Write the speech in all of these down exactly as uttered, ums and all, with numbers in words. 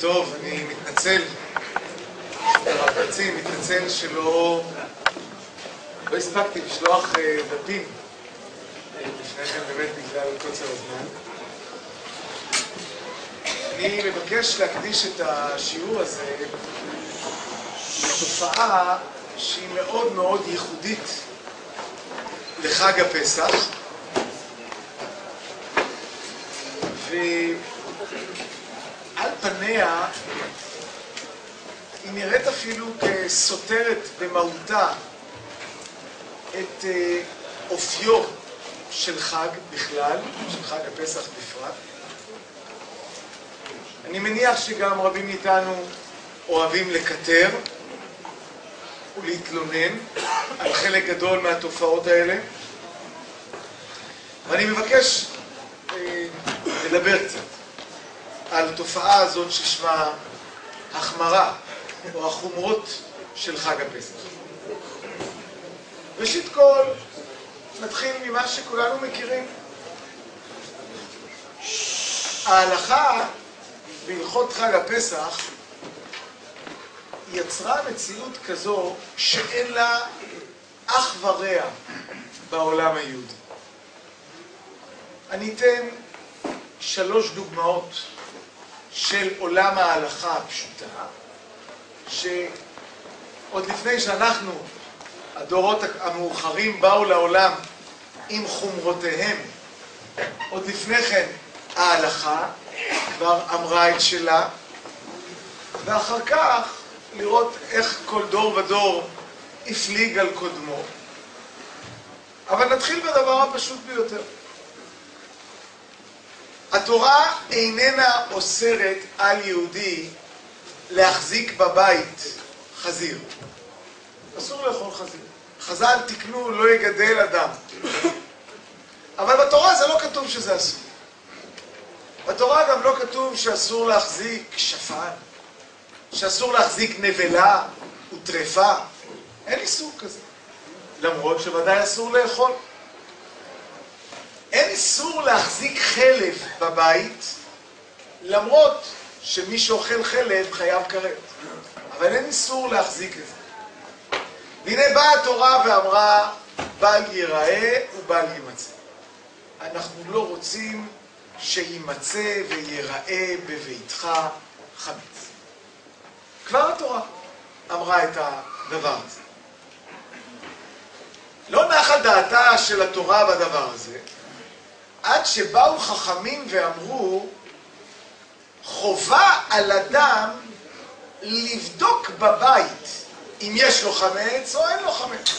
טוב, אני מתנצל, הרבצים, מתנצל שלא לא הספקתי לשלוח דפים לפני כן באמת בגלל קוצר הזמן. אני מבקש להקדיש את השיעור הזה לתופעה שהיא מאוד מאוד ייחודית לחג הפסח, ועל פניה היא נראית אפילו כסותרת במהותה את אופיו של חג בכלל, של חג הפסח בפרט. אני מניח שגם רבים מאיתנו אוהבים לקטר ולהתלונן על חלק גדול מהתופעות האלה, ואני מבקש אה, לדבר קצת על תופעה הזאת ששמה החמרה או החומרות של חג הפסח. ראשית כל, נתחיל ממה שכולנו מכירים. ההלכה בהלכות חג הפסח יצרה מציאות כזו שאין לה אח ורע בעולם היהודי. אני אתן שלוש דוגמאות של עולם ההלכה הפשוטה, שעוד לפני שאנחנו, הדורות המאוחרים, באו לעולם עם חומרותיהם, עוד לפני כן ההלכה כבר אמרה את שלה, ואחר כך לראות איך כל דור ודור הפליג על קודמו. אבל נתחיל בדבר הפשוט ביותר. התורה איננה אוסרת על יהודי להחזיק בבית חזיר. אסור לאכול חזיר. חז"ל תקנו לא יגדל אדם. אבל בתורה זה לא כתוב שזה אסור. בתורה גם לא כתוב שאסור להחזיק שפן, שאסור להחזיק נבלה וטרפה. אין איסור כזה. למרות שוודאי אסור לאכול. אין איסור להחזיק חלב בבית, למרות שמי שאוכל חלב חייב כרת. אבל אין איסור להחזיק את זה. והנה באה התורה ואמרה, בל ייראה ובל יימצא. אנחנו לא רוצים שימצא ויראה בביתך חמץ. כבר התורה אמרה את הדבר הזה. לא נחה דעתה של התורה בדבר הזה, עד שבאו חכמים ואמרו, חובה על אדם לבדוק בבית אם יש לו חמץ או אין לו חמץ.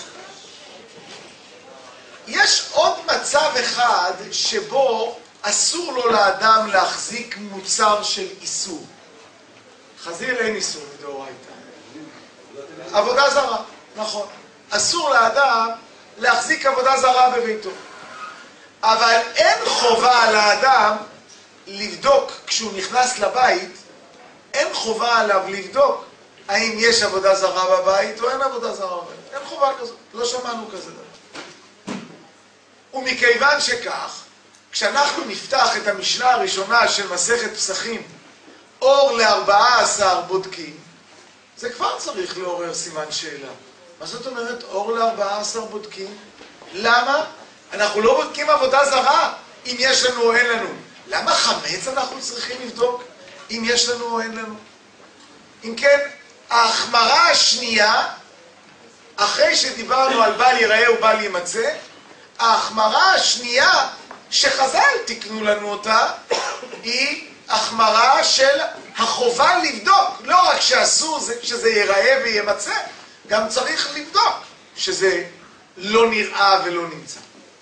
יש עוד מצב אחד שבו אסור לו לאדם להחזיק מוצר של איסור. חזיר אין איסור מדאורייתא. עבודה זרה, נכון. אסור לאדם להחזיק עבודה זרה בביתו. אבל אין חובה על האדם לבדוק כשהוא נכנס לבית, אין חובה עליו לבדוק האם יש עבודה זרה בבית או אין עבודה זרה בבית. אין חובה כזאת, לא שמענו כזה דבר. ומכיוון שכך, כשאנחנו נפתח את המשנה הראשונה של מסכת פסחים, אור לארבעה עשר בודקים, זה כבר צריך לעורר סימן שאלה. מה זאת אומרת אור לארבעה עשר בודקים? למה? אנחנו לא בודקים עבודה זרה אם יש לנו או אין לנו. למה חמץ אנחנו צריכים לבדוק אם יש לנו או אין לנו? אם כן, ההחמרה השנייה, אחרי שדיברנו על בל ייראה ובל יימצא, ההחמרה השנייה שחז"ל תקנו לנו אותה, היא החמרה של החובה לבדוק. לא רק שאסור שזה ייראה ויימצא, גם צריך לבדוק שזה לא נראה ולא נמצא.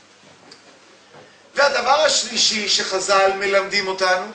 והדבר השלישי שחז"ל מלמדים אותנו,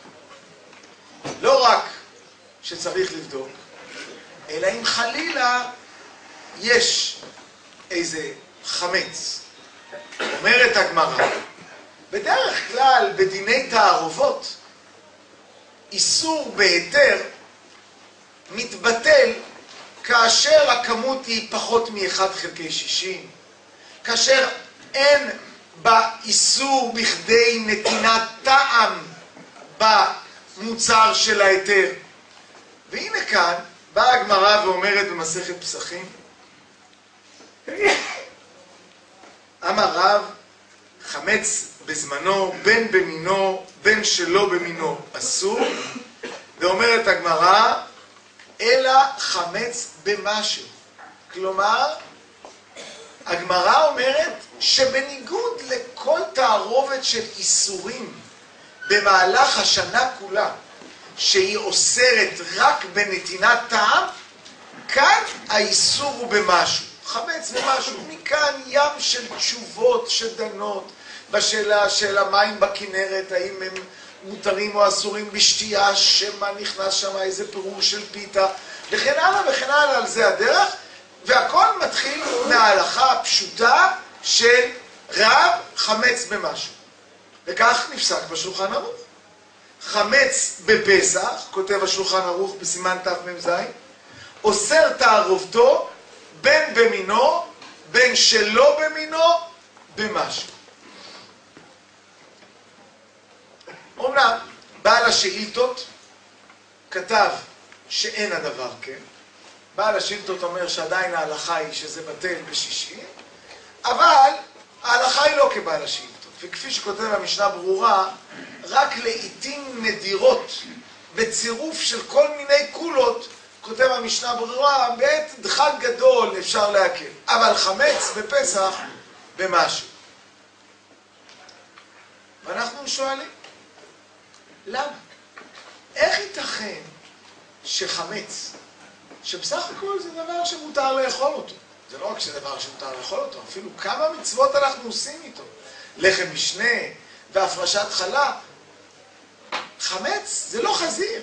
לא רק שצריך לבדוק, אלא אם חלילה יש איזה חמץ. אומרת הגמרא, בדרך כלל בדיני תערובות, איסור בהיתר מתבטל כאשר הכמות היא פחות מ-אחד חלקי שישים, כאשר אין באיסור בכדי נתינת טעם במוצר של ההיתר, והנה כאן באה הגמרא ואומרת במסכת פסחים, אמר רב, חמץ בזמנו, בין במינו, בין שלא במינו, אסור. ואומרת הגמרא, אלא חמץ במשהו. כלומר, הגמרא אומרת שבניגוד לכל תערובת של איסורים במהלך השנה כולה, שהיא אוסרת רק בנתינת טעם, כאן האיסור הוא במשהו. חמץ במשהו. מכאן ים של תשובות שדנות בשאלה של המים בכנרת, האם הם מותרים או אסורים בשתייה, שמה נכנס שם איזה פירור של פיתה, וכן הלאה וכן הלאה, על זה הדרך, והכל מתחיל מההלכה הפשוטה של רב חמץ במשהו. וכך נפסק בשולחן ערוך. חמץ בפסח, כותב השולחן ערוך בסימן תמ"ז, אוסר תערובתו בין במינו, בין שלא במינו, במשהו. אומנם, בעל השאילתות כתב שאין הדבר כן. בעל השאילתות אומר שעדיין ההלכה היא שזה בטל בשישי, אבל ההלכה היא לא כבעל השאילתות. וכפי שכותב המשנה ברורה, רק לעתים נדירות בצירוף של כל מיני קולות, כותב המשנה ברורה, בעת דחק גדול אפשר להקל. אבל חמץ בפסח במשהו. ואנחנו שואלים, למה? איך ייתכן שחמץ, שבסך הכל זה דבר שמותר לאכול אותו. זה לא רק שזה דבר שמותר לאכול אותו, אפילו כמה מצוות אנחנו עושים איתו. לחם משנה והפרשת חלה. חמץ זה לא חזיר.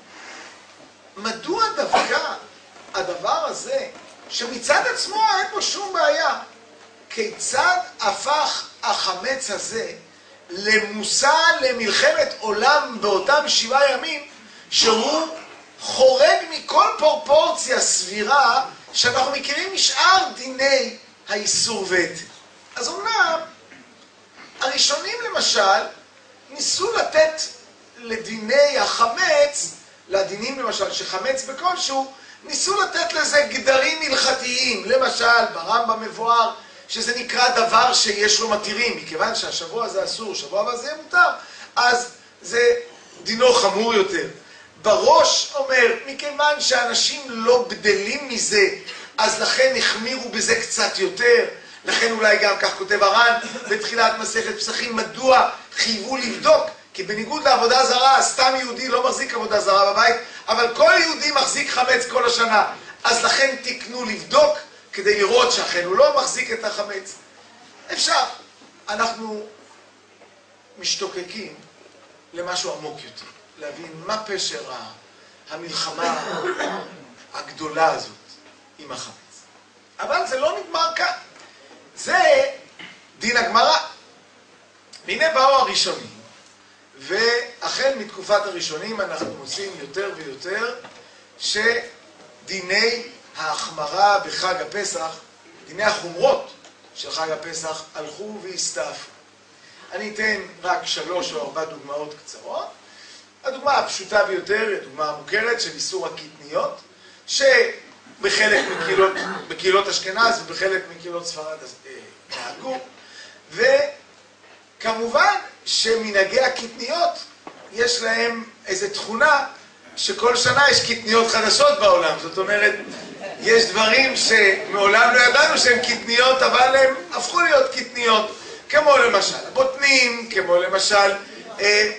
מדוע דווקא הדבר הזה, שמצד עצמו אין בו שום בעיה, כיצד הפך החמץ הזה למושא למלחמת עולם באותם שבעה ימים, שהוא חורג מכל פרופורציה סבירה שאנחנו מכירים משאר דיני האיסור והיתר. אז אומנם, הראשונים למשל ניסו לתת לדיני החמץ, לדינים למשל שחמץ בכלשהו, ניסו לתת לזה גדרים הלכתיים. למשל, ברמב"ם מבואר שזה נקרא דבר שיש לו מתירים, מכיוון שהשבוע זה אסור, שבוע הבא זה יהיה מותר, אז זה דינו חמור יותר. בראש אומר, מכיוון שאנשים לא בדלים מזה, אז לכן החמירו בזה קצת יותר. לכן אולי גם כך כותב הר"ן בתחילת מסכת פסחים, מדוע חייבו לבדוק? כי בניגוד לעבודה זרה, סתם יהודי לא מחזיק עבודה זרה בבית, אבל כל יהודי מחזיק חמץ כל השנה. אז לכן תקנו לבדוק כדי לראות שאכן הוא לא מחזיק את החמץ. אפשר. אנחנו משתוקקים למשהו עמוק יותר. להבין מה פשר המלחמה הגדולה הזאת עם החמץ. אבל זה לא נגמר כאן. זה דין הגמרא. והנה באו הראשונים, והחל מתקופת הראשונים אנחנו מוצאים יותר ויותר שדיני ההחמרה בחג הפסח, דיני החומרות של חג הפסח, הלכו והסתעפו. אני אתן רק שלוש או ארבע דוגמאות קצרות. הדוגמה הפשוטה ביותר היא הדוגמה המוכרת של איסור הקטניות, שבחלק מקהילות, בקהילות אשכנז ובחלק מקהילות ספרד נהגו, וכמובן שמנהגי הקטניות יש להם איזו תכונה שכל שנה יש קטניות חדשות בעולם. זאת אומרת, יש דברים שמעולם לא ידענו שהם קטניות, אבל הם הפכו להיות קטניות, כמו למשל הבוטנים, כמו למשל אה,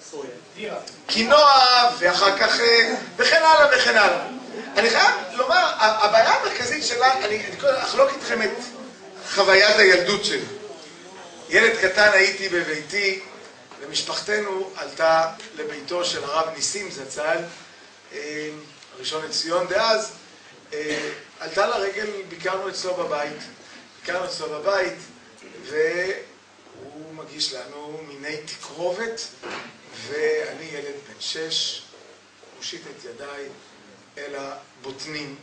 קינוע, ואחר כך, וכן הלאה וכן הלאה. אני חייב לומר, הבעיה המרכזית שלה, אני אחלוק איתכם את חוויית הילדות שלי. ילד קטן הייתי בביתי, ומשפחתנו עלתה לביתו של הרב ניסים זצ"ל, הראשון לציון דאז, עלתה לרגל, ביקרנו אצלו בבית, ביקרנו אצלו בבית, והוא מגיש לנו מיני תקרובת, ואני ילד בן שש, מושיט את ידיי אל הבוטנים,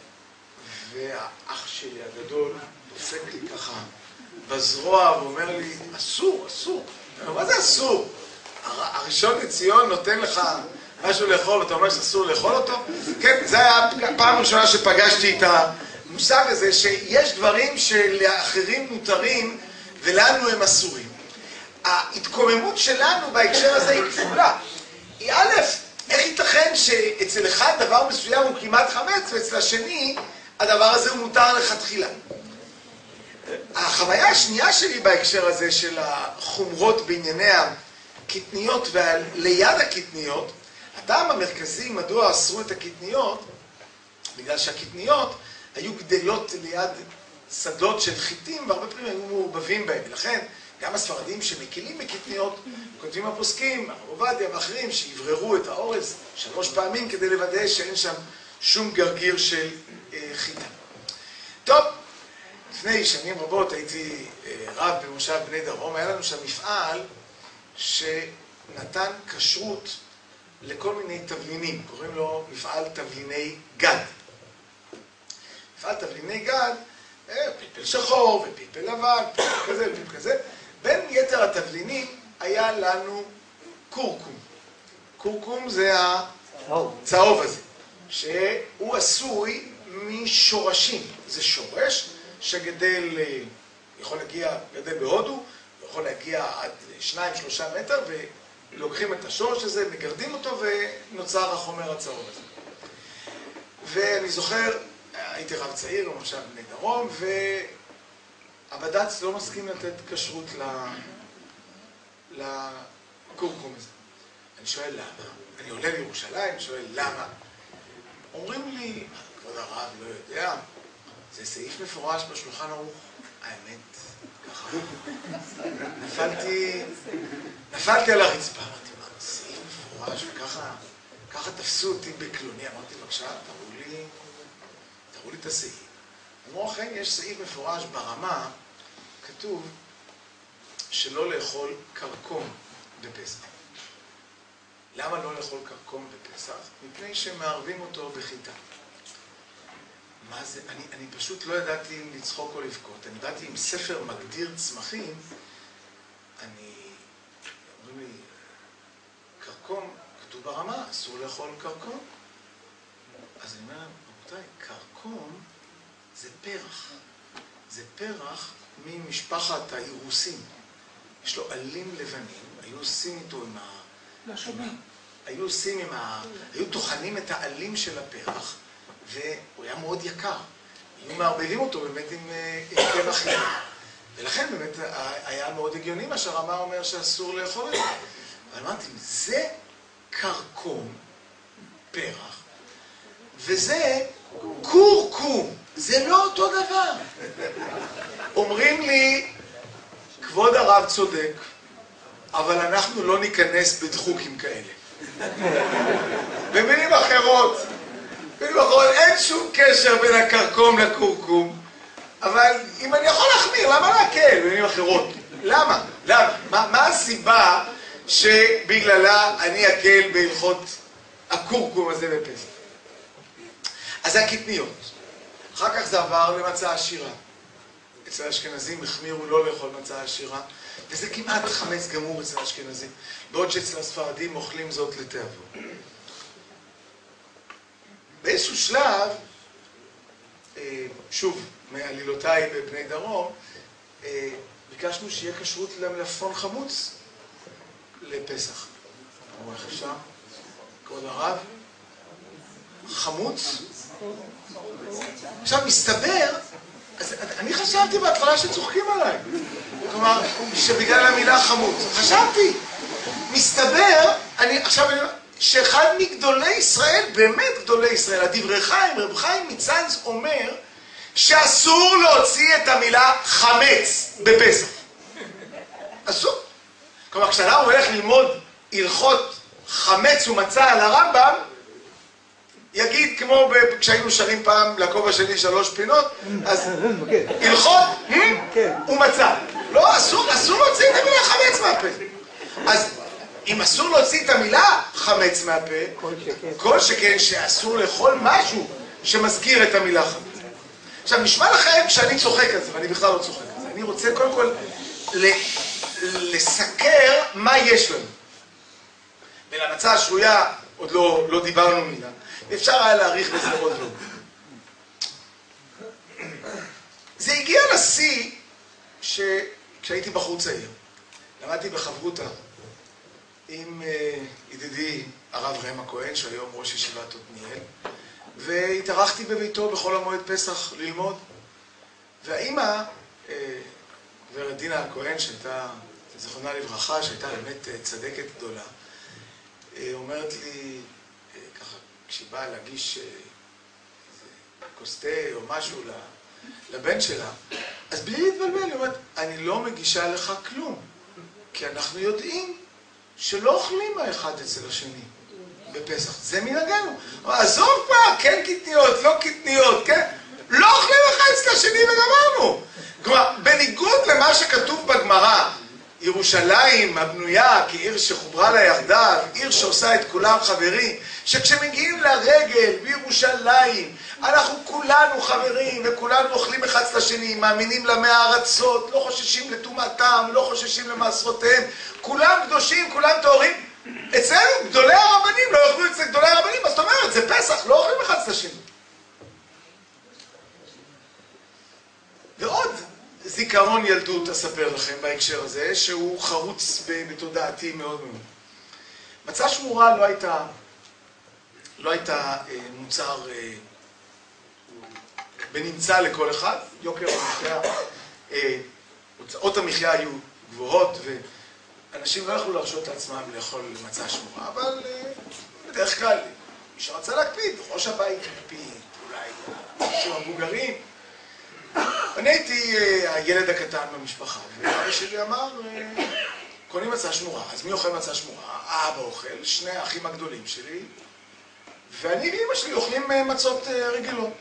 והאח שלי הגדול דופק לי ככה בזרוע ואומר לי, אסור, אסור. מה זה אסור? הראשון לציון נותן לך משהו לאכול, אתה אומר שאסור לאכול אותו? כן, זה היה פעם ראשונה שפגשתי את המושג הזה, שיש דברים שלאחרים מותרים ולנו הם אסורים. ההתקוממות שלנו בהקשר הזה היא כפולה. היא א', איך ייתכן שאצל אחד דבר מסוים הוא כמעט חמץ, ואצל השני הדבר הזה הוא מותר לכתחילה. החוויה השנייה שלי בהקשר הזה של החומרות בענייני הקטניות וליד הקטניות, הטעם המרכזי מדוע אסרו את הקטניות, בגלל שהקטניות היו גדלות ליד שדות של חיטים, והרבה פעמים היו מעורבבים בהם. ולכן גם הספרדים שמקילים בקטניות, כותבים הפוסקים, הרב עובדיה ואחרים, שיבררו את האורז שלוש פעמים כדי לוודא שאין שם שום גרגיר של אה, חיטה. טוב, לפני שנים רבות הייתי אה, רב במושב בני דרום, היה לנו שם מפעל שנתן כשרות לכל מיני תבלינים, קוראים לו מפעל תבליני גד. מפעל תבליני גד, אה, פלפל שחור ופלפל לבן, פלפל כזה ופלפל כזה. בין יתר התבלינים היה לנו קורקום. קורקום זה הצהוב הזה, שהוא עשוי משורשים. זה שורש שגדל, יכול להגיע, גדל בהודו, יכול להגיע עד שניים, שלושה מטר, ולוקחים את השורש הזה, מגרדים אותו, ונוצר החומר הצהוב הזה. ואני זוכר, הייתי רב צעיר, במושב בני דרום, ו... הבד"ץ לא מסכים לתת כשרות לקורקום הזה. אני שואל למה? אני עולה לירושלים, שואל למה? אומרים לי, כבוד הרב לא יודע, זה סעיף מפורש בשולחן ערוך. האמת, ככה. נפלתי, נפלתי על הרצפה, אמרתי, מה, סעיף מפורש, וככה, ככה תפסו אותי בקלוני. אמרתי, בבקשה, תראו לי, תראו לי את הסעיף. אמרו, אכן, יש סעיף מפורש ברמה, כתוב שלא לאכול קרקום בפסח. למה לא לאכול קרקום בפסח? מפני שמערבים אותו בחיטה. מה זה? אני, אני פשוט לא ידעתי אם לצחוק או לבכות. אני ידעתי אם ספר מגדיר צמחים, אני... אומרים לי, קרקום, כתוב ברמה, אסור לאכול קרקום. אז אני אומר, רבותיי, קרקום זה פרח. זה פרח ממשפחת האירוסים. יש לו עלים לבנים, היו עושים איתו עם ה... לא שומעים. היו עושים עם ה... היו טוחנים את העלים של הפרח, והוא היה מאוד יקר. היו מערבבים אותו באמת עם, עם פרח ים. ולכן באמת היה מאוד הגיוני מה שהרמה אומר שאסור לאכול את זה. אבל אמרתי, זה קרקום, פרח, וזה קורקום. זה לא אותו דבר. אומרים לי, כבוד הרב צודק, אבל אנחנו לא ניכנס בדחוקים כאלה. במילים אחרות, במילים אחרות, אין שום קשר בין הקרקום לקורקום, אבל אם אני יכול להחמיר, למה להקל? במילים אחרות. למה? למה? מה, מה הסיבה שבגללה אני אקל בהלכות הקורקום הזה בפסח? אז זה הקטניות. אחר כך זה עבר למצה עשירה. אצל האשכנזים החמירו לא לאכול מצה עשירה, וזה כמעט חמץ גמור אצל האשכנזים, בעוד שאצל הספרדים אוכלים זאת לתיאבון. באיזשהו שלב, שוב, מעלילותיי בבני דרום, ביקשנו שיהיה כשרות למלפפון חמוץ לפסח. אמרו, איך אפשר? כבוד הרב, חמוץ? עכשיו, מסתבר, אז אני חשבתי בהתחלה שצוחקים עליי. כלומר, שבגלל המילה חמוץ. חשבתי. מסתבר, אני, עכשיו אני אומר, שאחד מגדולי ישראל, באמת גדולי ישראל, הדברי חיים, רב חיים מצאנז אומר, שאסור להוציא את המילה חמץ בפסח. אסור. כלומר, כשאנחנו הולך ללמוד הלכות חמץ ומצה על הרמב"ם, יגיד כמו כשהיינו שרים פעם לכובע שלי שלוש פינות, אז הלכות ומצה. לא, אסור, אסור להוציא את המילה חמץ מהפה. אז אם אסור להוציא את המילה חמץ מהפה, כל שכן שאסור לאכול משהו שמזכיר את המילה חמץ. עכשיו, נשמע לכם שאני צוחק על זה, ואני בכלל לא צוחק על זה. אני רוצה קודם כל לסקר מה יש לנו. ולמצה השרויה עוד לא, לא דיברנו מילה. אפשר היה להעריך בזה עוד לא. זה הגיע לשיא שכשהייתי בחור צעיר. למדתי בחברותה עם uh, ידידי הרב ראם הכהן, שהיום ראש ישיבת עתניאל, והתארחתי בביתו בכל המועד פסח ללמוד. והאימא, uh, גברת דינה הכהן, שהייתה, זכרונה לברכה, שהייתה באמת uh, צדקת גדולה, uh, אומרת לי, uh, ככה, כשהיא באה להגיש uh, כוס תה או משהו לבן שלה, אז בלי להתבלבל, היא אומרת, אני לא מגישה לך כלום, כי אנחנו יודעים שלא אוכלים האחד אצל השני בפסח. זה מנהגנו. עזוב פעם, כן קטניות, לא קטניות, כן? לא אוכלים אחד אצל השני וגמרנו. כלומר, בניגוד למה שכתוב בגמרא, ירושלים הבנויה כעיר שחוברה לה יחדיו, עיר שעושה את כולם חברים, שכשמגיעים לרגל בירושלים, אנחנו כולנו חברים וכולנו אוכלים אחד אצל השני, מאמינים למי הארצות, לא חוששים לטומאתם, לא חוששים למעשרותיהם, כולם קדושים, כולם טהורים. אצלנו גדולי הרבנים לא אוכלו אצל גדולי הרבנים, אז זאת אומרת, זה פסח, לא אוכלים אחד אצל השני. ועוד זיכרון ילדות אספר לכם בהקשר הזה, שהוא חרוץ בתודעתי מאוד מאוד. מצה שמורה לא הייתה, לא הייתה אה, מוצר אה, בנמצא לכל אחד. יוקר המחיה, אה, הוצאות המחיה היו גבוהות, ואנשים לא יכלו להרשות לעצמם לאכול מצה שמורה, אבל אה, בדרך כלל, מי שרצה להקפיד, ראש הבית מקפיד, אולי אנשים המבוגרים. אני הייתי הילד הקטן במשפחה, ואבא שלי אמר, קונים מצה שמורה. אז מי אוכל מצה שמורה? האבא אוכל, שני האחים הגדולים שלי, ואני ואמא שלי אוכלים מצות רגילות.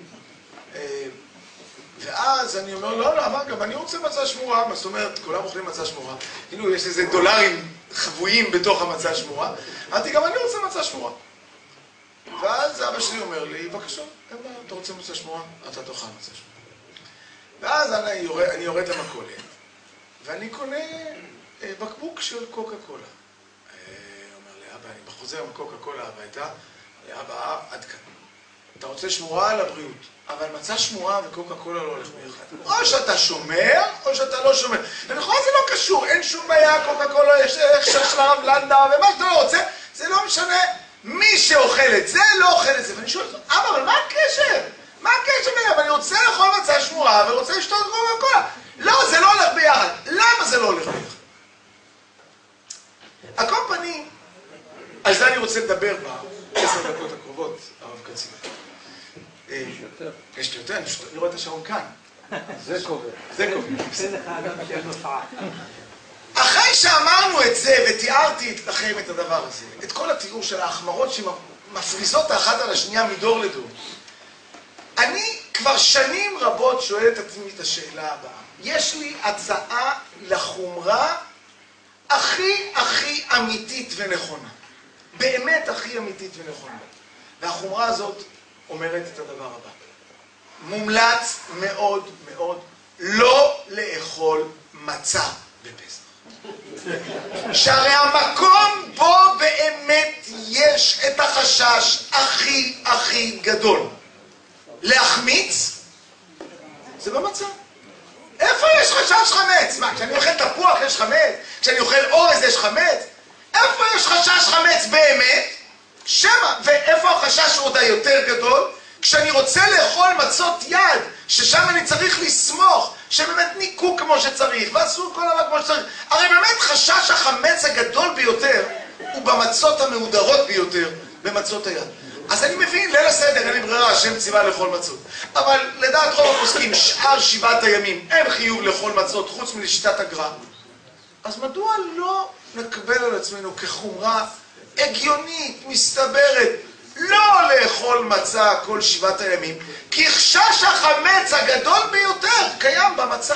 ואז אני אומר, לא, לא, אמר, גם אני רוצה מצה שמורה. מה זאת אומרת, כולם אוכלים מצה שמורה. כאילו, יש איזה דולרים חבויים בתוך המצה שמורה. אמרתי, גם אני רוצה מצה שמורה. ואז אבא שלי אומר לי, בבקשה, אתה רוצה מצה שמורה? אתה תאכל מצה שמורה. ואז אני יורד, אני יורד למכולת, ואני קונה אה, בקבוק של קוקה קולה. אה, אומר לי, אבא, אני חוזר עם קוקה קולה הביתה, אומר לי, אבא, עד כאן. אתה רוצה שמורה על הבריאות, אבל מצה שמורה וקוקה קולה לא הולך ביחד. או שאתה שומר, או שאתה לא שומר. ונכון, זה לא קשור, אין שום בעיה, קוקה קולה, יש איך של הרב לנדאו, ומה שאתה לא רוצה, זה לא משנה. מי שאוכל את זה, לא אוכל את זה. ואני שואל אותו, אבא, אבל מה הקשר? מה הקשר ביחד? אני רוצה לאכול מצה שמורה ורוצה לשתות קוקה קולה. לא, זה לא הולך ביחד. למה זה לא הולך ביחד? על כל פנים, על זה אני רוצה לדבר בעשר דקות הקרובות, הרב קצין. יש יותר. יש לי יותר, אני רואה את השעון כאן. זה קובע. זה קובע. זה לך אדם שאין לו שעה. אחרי שאמרנו את זה ותיארתי לכם את הדבר הזה, את כל התיאור של ההחמרות שמפריזות האחת על השנייה מדור לדור, אני כבר שנים רבות שואל את עצמי את השאלה הבאה. יש לי הצעה לחומרה הכי הכי אמיתית ונכונה. באמת הכי אמיתית ונכונה. והחומרה הזאת אומרת את הדבר הבא. מומלץ מאוד מאוד לא לאכול מצה בפסח. שהרי המקום בו באמת יש את החשש הכי הכי גדול להחמיץ, זה במצה. איפה יש חשש חמץ? מה, כשאני אוכל תפוח יש חמץ? כשאני אוכל אורז יש חמץ? איפה יש חשש חמץ באמת? שמה, ואיפה החשש עוד היותר גדול? כשאני רוצה לאכול מצות יד, ששם אני צריך לסמוך, שבאמת ניקו כמו שצריך, ועשו כל דבר כמו שצריך. הרי באמת חשש החמץ הגדול ביותר, הוא במצות המהודרות ביותר, במצות היד. אז אני מבין, ליל הסדר, אין לי ברירה, השם ציווה לאכול מצות. אבל לדעת רוב הפוסקים, שאר שבעת הימים, אין חיוב לאכול מצות, חוץ מלשיטת הגר"א. אז מדוע לא נקבל על עצמנו כחומרה הגיונית, מסתברת, לא לאכול מצה כל שבעת הימים, כי חשש החמץ הגדול ביותר קיים במצה.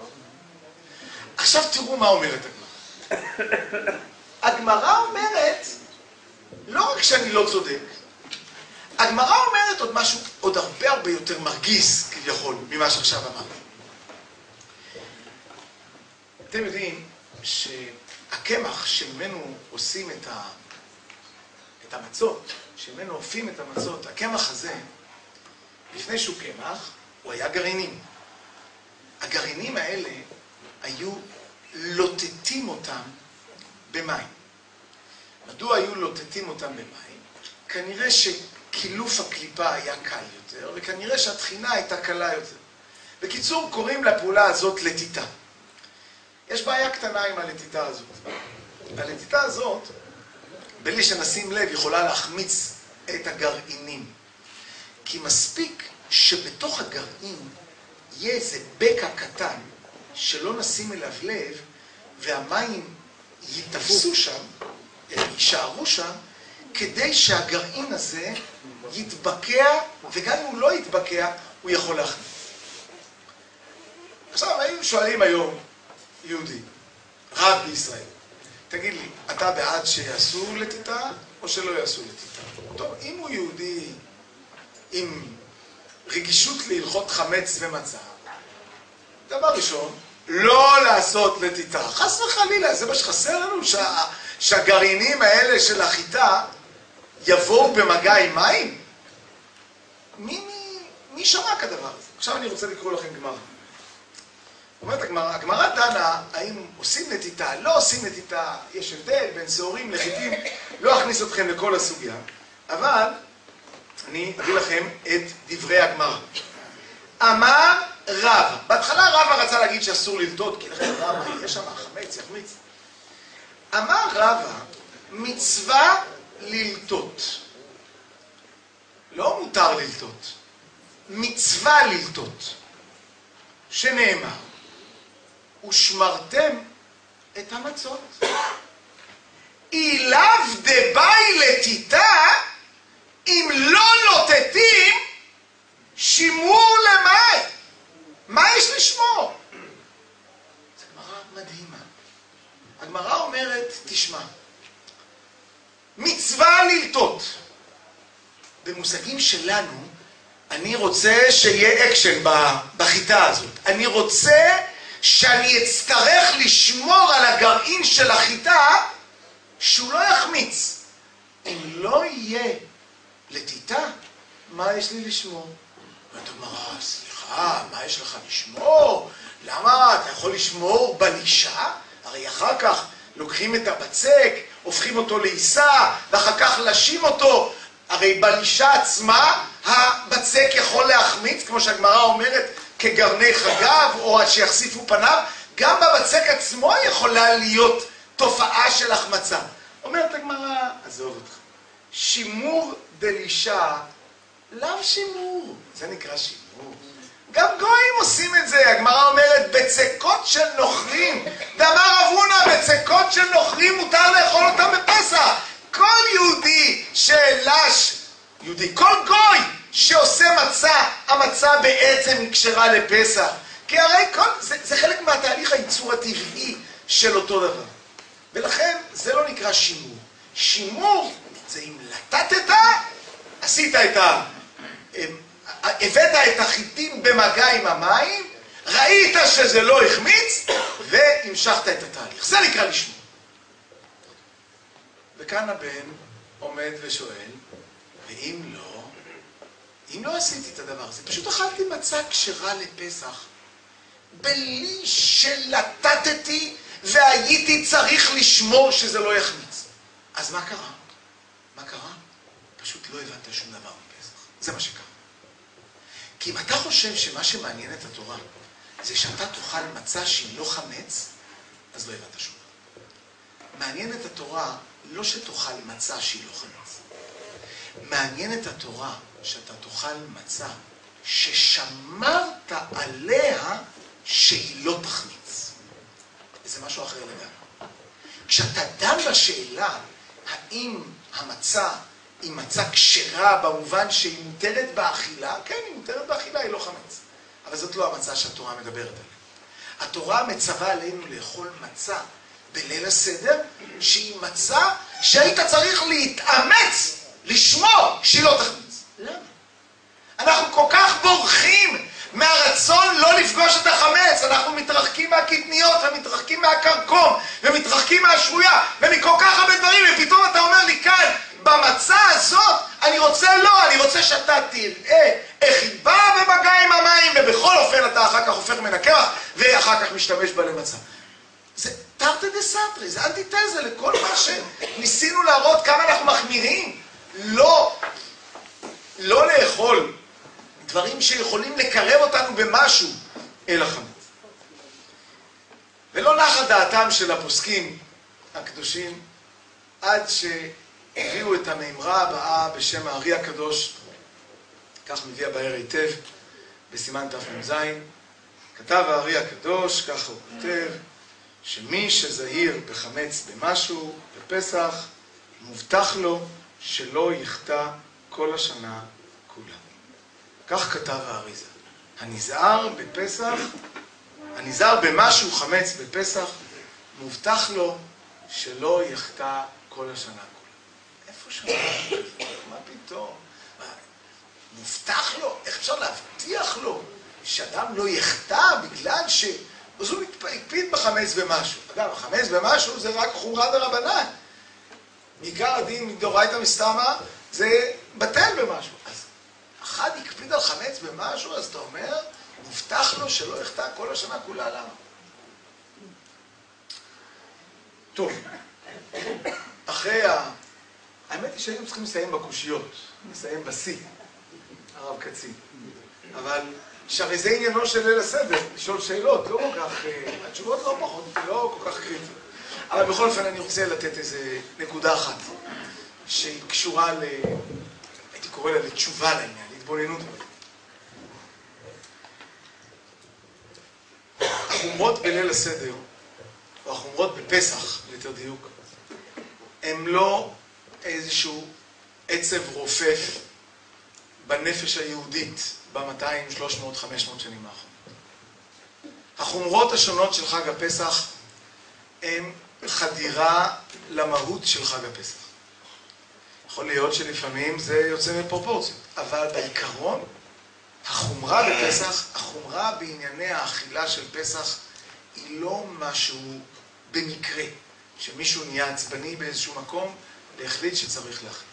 עכשיו תראו מה אומרת הגמרא. הגמרא אומרת, לא רק שאני לא צודק, הגמרא אומרת עוד משהו, עוד הרבה הרבה יותר מרגיז כביכול ממה שעכשיו אמרתי. אתם יודעים שהקמח שממנו עושים את את המצות, שממנו אופים את המצות, הקמח הזה, לפני שהוא קמח, הוא היה גרעינים. הגרעינים האלה היו לוטטים אותם במים. מדוע היו לוטטים אותם במים? כנראה שקילוף הקליפה היה קל יותר, וכנראה שהטחינה הייתה קלה יותר. בקיצור, קוראים לפעולה הזאת לטיטה. יש בעיה קטנה עם הלטיטה הזאת. הלטיטה הזאת, בלי שנשים לב, יכולה להחמיץ את הגרעינים. כי מספיק שבתוך הגרעין יהיה איזה בקע קטן שלא נשים אליו לב, והמים יתפסו שם, יישארו שם, כדי שהגרעין הזה יתבקע, וגם אם הוא לא יתבקע, הוא יכול להחמיץ. עכשיו, היינו שואלים היום יהודי, רב בישראל, תגיד לי, אתה בעד שיעשו לטיטה או שלא יעשו לטיטה? טוב, אם הוא יהודי עם רגישות להלכות חמץ ומצה, דבר ראשון, לא לעשות לטיטה. חס וחלילה, זה מה שחסר לנו, שה, שהגרעינים האלה של החיטה יבואו במגע עם מים? מי, מי, מי שמע כדבר הזה? עכשיו אני רוצה לקרוא לכם גמרא. אומרת הגמרא, הגמרא דנה האם עושים נטיטה, לא עושים נטיטה, יש הבדל בין שעורים לחיטים, לא אכניס אתכם לכל הסוגיה, אבל אני אביא לכם את דברי הגמרא. אמר רבא, בהתחלה רבא רצה להגיד שאסור ללטות, כי לכן רבא, יש שם חמץ, יחמיץ. אמר רבא, מצווה ללטות. לא מותר ללטות, מצווה ללטות. שנאמר, ושמרתם את המצות. אילאו דבאי לטיטה, אם לא לוטטים, שימור למאי. מה יש לשמור? זו גמרא מדהימה. הגמרא אומרת, תשמע, מצווה ללטות. במושגים שלנו, אני רוצה שיהיה אקשן בחיטה הזאת. אני רוצה שאני אצטרך לשמור על הגרעין של החיטה שהוא לא יחמיץ. אם לא יהיה לטיטה, מה יש לי לשמור? ואתה אומר, סליחה, מה יש לך לשמור? למה? אתה יכול לשמור בלישה? הרי אחר כך לוקחים את הבצק, הופכים אותו לעיסה, ואחר כך לשים אותו. הרי בלישה עצמה הבצק יכול להחמיץ, כמו שהגמרא אומרת, כגרני חגב, או עד שיחשיפו פניו. גם בבצק עצמו יכולה להיות תופעה של החמצה. אומרת הגמרא, עזוב אותך. שימור דלישה, לאו שימור. זה נקרא שימור. גם גויים עושים את זה. הגמרא אומרת, בצקות של נוכרים. דאמר אבונה, בצקות של נוכרים מותר לאכול אותם בפסח. כל יהודי שלש, יהודי, כל גוי שעושה מצה, המצה בעצם נקשרה לפסח. כי הרי כל, זה, זה חלק מהתהליך הייצור הטבעי של אותו דבר. ולכן זה לא נקרא שימור. שימור זה אם לטטת, עשית את ה... הבאת את החיטים במגע עם המים, ראית שזה לא החמיץ, והמשכת את התהליך. זה נקרא לשמור. וכאן הבן עומד ושואל, ואם לא, אם לא עשיתי את הדבר הזה, פשוט אכלתי מצה כשרה לפסח, בלי שלטטתי והייתי צריך לשמור שזה לא יחמיץ. אז מה קרה? מה קרה? פשוט לא הבנת שום דבר בפסח. זה מה שקרה. כי אם אתה חושב שמה שמעניין את התורה זה שאתה תאכל מצה שהיא לא חמץ, אז לא הבנת שום דבר. מעניין את התורה לא שתאכל מצה שהיא לא חמץ. מעניין את התורה שאתה תאכל מצה ששמרת עליה שהיא לא תחמיץ. זה משהו אחר לגמרי. כשאתה דן בשאלה האם המצה היא מצה כשרה במובן שהיא מותרת באכילה, כן, היא מותרת באכילה, היא לא חמץ. אבל זאת לא המצה שהתורה מדברת עליה. התורה מצווה עלינו לאכול מצה בליל הסדר, שהיא מצה שהיית צריך להתאמץ, לשמור שהיא לא תחמיץ. למה? אנחנו כל כך בורחים מהרצון לא לפגוש את החמץ. אנחנו מתרחקים מהקטניות ומתרחקים מהקרקום ומתרחקים מהשבויה ומכל כך הרבה דברים, ופתאום אתה אומר לי כאן, במצה הזאת אני רוצה לא, אני רוצה שאתה תראה איך היא באה במגע עם המים, ובכל אופן אתה אחר כך הופך מן הקרח, ואחר כך משתמש בה למצה. זה תרתי דסתרי, זה אנטיתזה לכל מה שניסינו להראות כמה אנחנו מחמירים. לא, לא לאכול דברים שיכולים לקרב אותנו במשהו אל החמץ. ולא נחה דעתם של הפוסקים הקדושים עד שהביאו את המימרה הבאה בשם הארי הקדוש, כך מביא הבאר היטב בסימן תמ"ז. כתב הארי הקדוש, ככה הוא כותב, שמי שזהיר בחמץ במשהו בפסח, מובטח לו שלא יחטא כל השנה כולה. כך כתב האריזה. הנזהר בפסח, הנזהר במשהו חמץ בפסח, מובטח לו שלא יחטא כל השנה כולה. איפה שמענו? מה פתאום? מובטח לו? איך אפשר להבטיח לו שאדם לא יחטא בגלל ש... אז הוא הקפיד בחמץ במשהו. אגב, החמץ במשהו זה רק חומרה דרבנן. מעיקר הדין מדאורייתא מסתמא זה בטל במשהו. אז אחד הקפיד על חמץ במשהו, אז אתה אומר, מובטח לו שלא יחטא כל השנה כולה. למה? טוב, אחרי ה... האמת היא שהיינו צריכים לסיים בקושיות, לסיים בשיא, הרב קצין. אבל שהרי זה עניינו של ליל הסדר, לשאול שאלות, לא כל כך, התשובות לא פחות, לא כל כך קריטיות. אבל בכל אופן אני רוצה לתת איזה נקודה אחת, שהיא קשורה ל... הייתי קורא לה לתשובה לעניין, להתבוננות. החומרות בליל הסדר, או החומרות בפסח, ליתר דיוק, הם לא איזשהו עצב רופף בנפש היהודית ב-מאתיים, שלוש מאות, חמש מאות שנים האחרונות. החומרות השונות של חג הפסח הם חדירה למהות של חג הפסח. יכול להיות שלפעמים זה יוצא מפרופורציות, אבל בעיקרון, החומרה בפסח, החומרה בענייני האכילה של פסח, היא לא משהו במקרה, שמישהו נהיה עצבני באיזשהו מקום והחליט שצריך להכיל.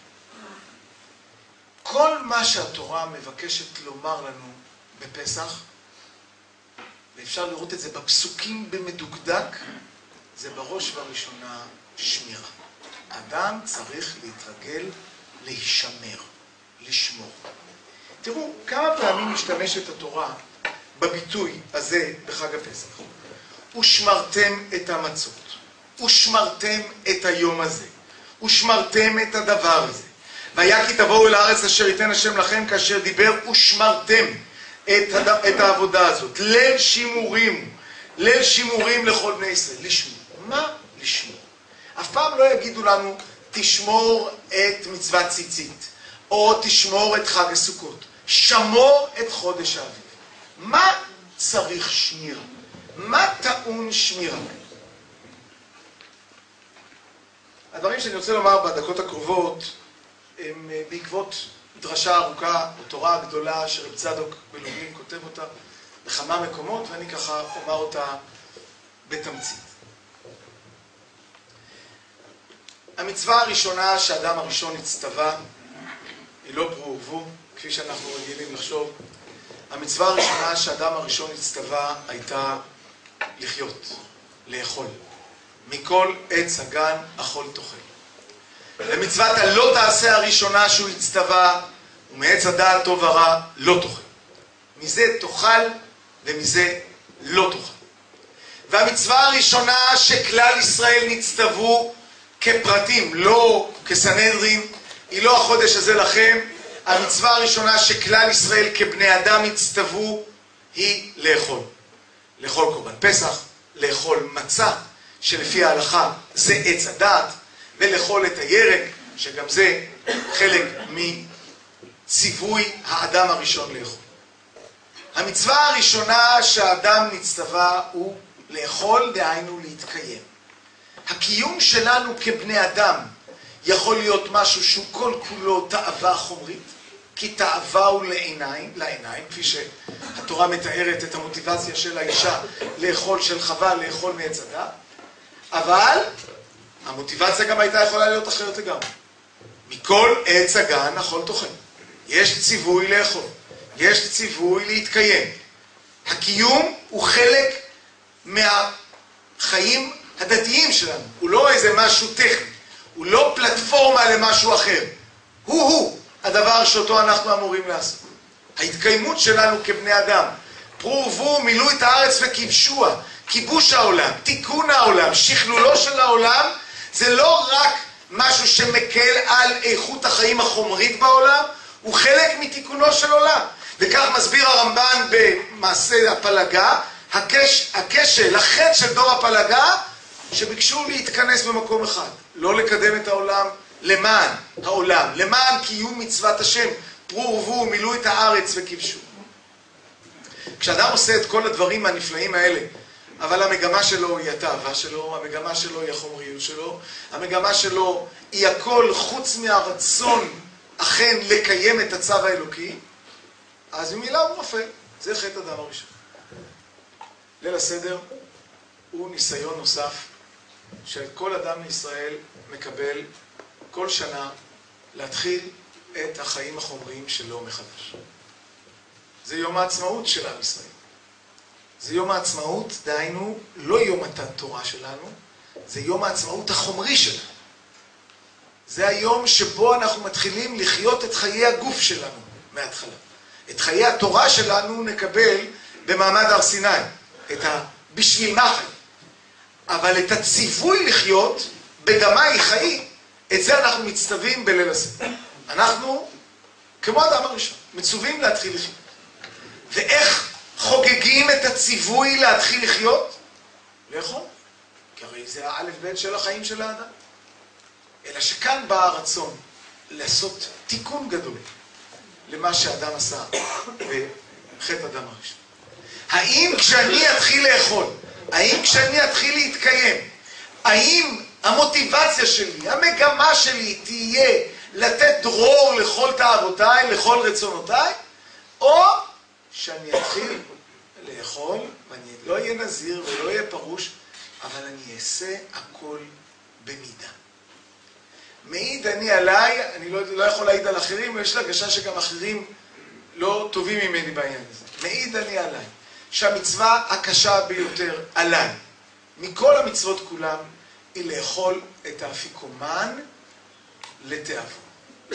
כל מה שהתורה מבקשת לומר לנו בפסח, ואפשר לראות את זה בפסוקים במדוקדק, זה בראש ובראשונה שמירה. אדם צריך להתרגל להישמר, לשמור. תראו, כמה פעמים משתמשת התורה בביטוי הזה בחג הפסח. ושמרתם את המצות, ושמרתם את היום הזה, ושמרתם את הדבר הזה. והיה כי תבואו אל הארץ אשר ייתן השם לכם, כאשר דיבר ושמרתם את, הד... את העבודה הזאת. ליל שימורים, ליל שימורים לכל בני ישראל. לשמור. מה לשמור? אף פעם לא יגידו לנו, תשמור את מצוות ציצית, או תשמור את חג הסוכות. שמור את חודש האביב. מה צריך שמירה? מה טעון שמירה? הדברים שאני רוצה לומר בדקות הקרובות, הם בעקבות דרשה ארוכה, או תורה הגדולה שרב צדוק בלובלין כותב אותה בכמה מקומות, ואני ככה אומר אותה בתמצית. המצווה הראשונה שהאדם הראשון הצטווה, היא לא פרו ורבו, כפי שאנחנו רגילים לחשוב. המצווה הראשונה שהאדם הראשון הצטווה הייתה לחיות, לאכול. מכל עץ הגן אכול תאכל. למצוות הלא תעשה הראשונה שהוא הצטווה, ומעץ הדעת טוב ורע לא תאכל. מזה תאכל ומזה לא תאכל. והמצווה הראשונה שכלל ישראל נצטוו כפרטים, לא כסנהדרין, היא לא החודש הזה לכם. המצווה הראשונה שכלל ישראל כבני אדם נצטוו היא לאכול. לאכול קורבן פסח, לאכול מצה, שלפי ההלכה זה עץ הדעת, ולאכול את הירק, שגם זה חלק מציווי האדם הראשון לאכול. המצווה הראשונה שהאדם נצטווה הוא לאכול, דהיינו להתקיים. הקיום שלנו כבני אדם יכול להיות משהו שהוא כל כולו תאווה חומרית, כי תאווה הוא לעיניים, לעיניים, כפי שהתורה מתארת את המוטיבציה של האישה לאכול, של חווה לאכול מעץ הדעת, אבל המוטיבציה גם הייתה יכולה להיות אחרת לגמרי. מכל עץ הגן אכול תאכל. יש ציווי לאכול. יש ציווי להתקיים. הקיום הוא חלק מהחיים הדתיים שלנו. הוא לא איזה משהו טכני. הוא לא פלטפורמה למשהו אחר. הוא-הוא הדבר שאותו אנחנו אמורים לעשות. ההתקיימות שלנו כבני אדם. פרו ורבו, מילאו את הארץ וכיבשוה. כיבוש העולם, תיקון העולם, שכלולו של העולם, זה לא רק משהו שמקל על איכות החיים החומרית בעולם, הוא חלק מתיקונו של עולם. וכך מסביר הרמב"ן במעשה הפלגה, הקש, הכשל, החטא של דור הפלגה, שביקשו להתכנס במקום אחד, לא לקדם את העולם למען העולם, למען קיום מצוות השם, פרו ורבו, מילאו את הארץ וכיבשו. כשאדם עושה את כל הדברים הנפלאים האלה, אבל המגמה שלו היא התאווה שלו, המגמה שלו היא החומריות שלו, המגמה שלו היא הכל חוץ מהרצון אכן לקיים את הצו האלוקי, אז במילה הוא נופל. זה חטא אדם הראשון. ליל הסדר הוא ניסיון נוסף שכל אדם בישראל מקבל כל שנה להתחיל את החיים החומריים שלו מחדש. זה יום העצמאות של עם ישראל. זה יום העצמאות, דהיינו, לא יום מתן תורה שלנו, זה יום העצמאות החומרי שלנו. זה היום שבו אנחנו מתחילים לחיות את חיי הגוף שלנו מההתחלה. את חיי התורה שלנו נקבל במעמד הר סיני, את ה... בשביל מה חיים. אבל את הציווי לחיות בדמי חיי, את זה אנחנו מצטווים בליל הסדר. אנחנו, כמו אדם הראשון, מצווים להתחיל לחיות. ואיך חוגגים את הציווי להתחיל לחיות? לאכול. כי הרי זה האלף בית של החיים של האדם. אלא שכאן בא הרצון לעשות תיקון גדול למה שאדם עשה בחטא אדם הראשון. האם כשאני אתחיל לאכול, האם כשאני אתחיל להתקיים, האם המוטיבציה שלי, המגמה שלי תהיה לתת דרור לכל תאוותיי, לכל רצונותיי, או שאני אתחיל לאכול, ואני לא אהיה נזיר ולא אהיה פרוש, אבל אני אעשה הכל במידה. מעיד אני עליי, אני לא, לא יכול להעיד על אחרים, ויש לה הרגשה שגם אחרים לא טובים ממני בעניין הזה. מעיד אני עליי, שהמצווה הקשה ביותר עליי, מכל המצוות כולם, היא לאכול את האפיקומן לתיאבון.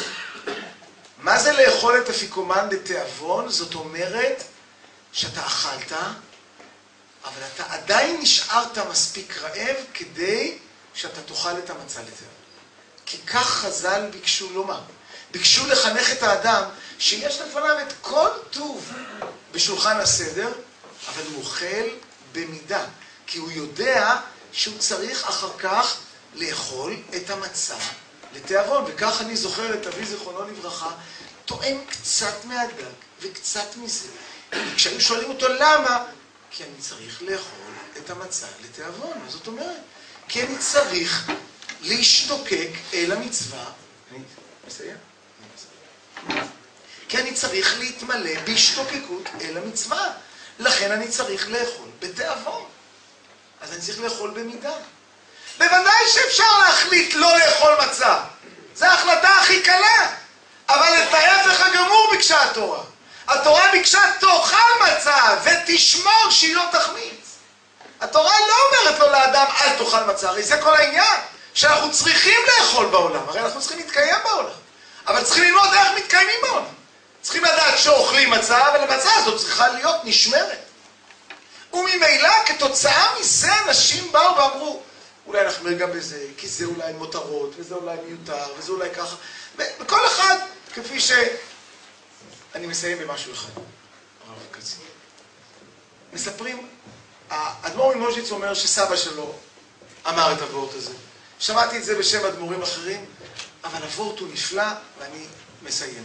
מה זה לאכול את האפיקומן לתיאבון? זאת אומרת שאתה אכלת, אבל אתה עדיין נשארת מספיק רעב כדי שאתה תאכל את המצה לתיאבון. כי כך חז"ל ביקשו לומר. ביקשו לחנך את האדם שיש לפניו את כל טוב בשולחן הסדר, אבל הוא אוכל במידה. כי הוא יודע שהוא צריך אחר כך לאכול את המצה לתיאבון. וכך אני זוכר את אבי זיכרונו לברכה, טועם קצת מהדג וקצת מזה. כשהיו שואלים אותו למה, כי אני צריך לאכול את המצה לתיאבון. מה זאת אומרת? כי אני צריך להשתוקק אל המצווה. אני מסיים? אני מסיים. כי אני צריך להתמלא בהשתוקקות אל המצווה. לכן אני צריך לאכול בתיאבון. אז אני צריך לאכול במידה. בוודאי שאפשר להחליט לא לאכול מצה. זו ההחלטה הכי קלה. אבל את ההפך הגמור ביקשה התורה. התורה ביקשה תאכל מצה ותשמור שהיא לא תחמיץ. התורה לא אומרת לו לאדם אל תאכל מצה. הרי זה כל העניין. שאנחנו צריכים לאכול בעולם. הרי אנחנו צריכים להתקיים בעולם. אבל צריכים ללמוד איך מתקיימים בעולם. צריכים לדעת שאוכלים מצה, אבל המצה הזאת צריכה להיות נשמרת. וממילא כתוצאה מזה אנשים באו ואמרו, אולי נחמיר גם בזה, כי זה אולי מותרות, וזה אולי מיותר, וזה אולי ככה. וכל אחד, כפי ש... אני מסיים במשהו אחד. הרב קצין. מספרים, האדמו"ר ממוז'יץ אומר שסבא שלו אמר את הוורט הזה. שמעתי את זה בשם אדמו"רים אחרים, אבל הוורט הוא נפלא, ואני מסיים.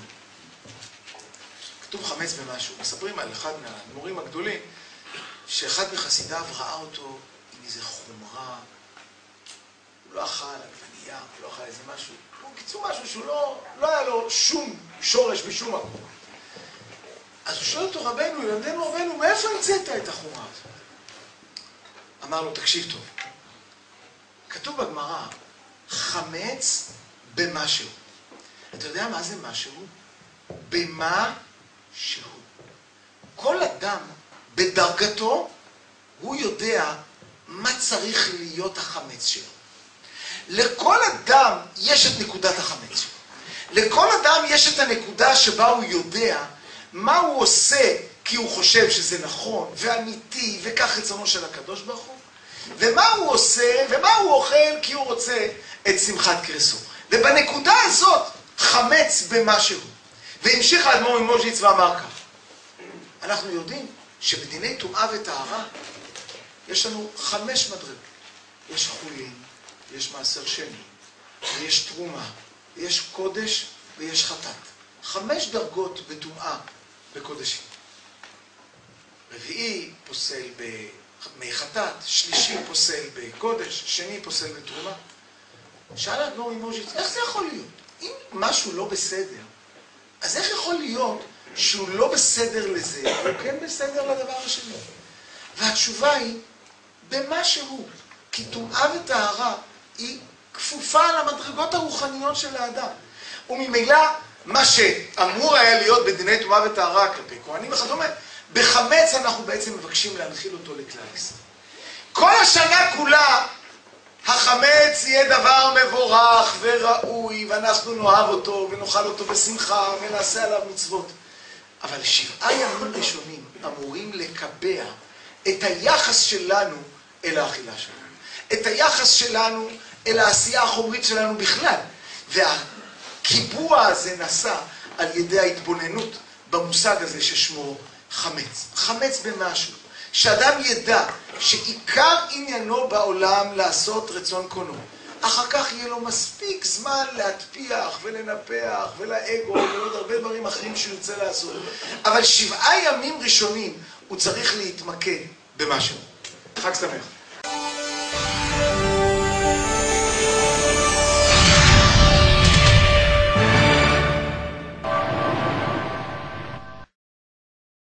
כתוב חמץ במשהו. מספרים על אחד מהאדמו"רים הגדולים, שאחד מחסידיו ראה אותו עם איזה חומרה, הוא לא אכל עגבנייה, הוא לא אכל איזה משהו, הוא קיצור משהו שהוא לא, לא היה לו שום שורש בשום מקום. אז הוא שואל אותו, רבנו, ילדנו רבנו, מאיפה המצאת את החומרה הזאת? אמר לו, תקשיב טוב. כתוב בגמרא, חמץ במשהו. אתה יודע מה זה משהו? במה שהוא. כל אדם בדרגתו, הוא יודע מה צריך להיות החמץ שלו. לכל אדם יש את נקודת החמץ שלו. לכל אדם יש את הנקודה שבה הוא יודע מה הוא עושה כי הוא חושב שזה נכון ואמיתי וכך רצונו של הקדוש ברוך הוא, ומה הוא עושה ומה הוא אוכל כי הוא רוצה את שמחת קרסו. ובנקודה הזאת חמץ במשהו. והמשיך האדמו"ר ממוז'יץ ואמר כך: אנחנו יודעים שבדיני טומאה וטהרה יש לנו חמש מדרגות. יש חולין, יש מעשר שני, ויש תרומה, ויש קודש ויש חטאת. חמש דרגות בטומאה בקודשים. רביעי פוסל במי חטאת, שלישי פוסל בקודש, שני פוסל בתרומה. שאל האדמו"ר ממוז'יץ, איך זה יכול להיות? אם משהו לא בסדר, אז איך יכול להיות שהוא לא בסדר לזה, הוא כן בסדר לדבר השני? והתשובה היא, במשהו. כי טומאה וטהרה היא כפופה על המדרגות הרוחניות של האדם. וממילא, מה שאמור היה להיות בדיני טומאה וטהרה כלפי כהנים וכדומה, בחמץ אנחנו בעצם מבקשים להנחיל אותו לכלל ישראל. כל השנה כולה, החמץ יהיה דבר מבורך וראוי, ואנחנו נאהב אותו ונאכל אותו בשמחה ונעשה עליו מצוות. אבל שבעה ימים ראשונים אמורים לקבע את היחס שלנו אל האכילה שלנו. את היחס שלנו אל העשייה החומרית שלנו בכלל. והקיבוע הזה נעשה על ידי ההתבוננות במושג הזה ששמו חמץ. חמץ במשהו. שאדם ידע שעיקר עניינו בעולם לעשות רצון קונו. אחר כך יהיה לו מספיק זמן להטפיח ולנפח ולאגו ולעוד הרבה דברים אחרים שהוא ירצה לעשות. אבל שבעה ימים ראשונים הוא צריך להתמקד במשהו. חג שמח.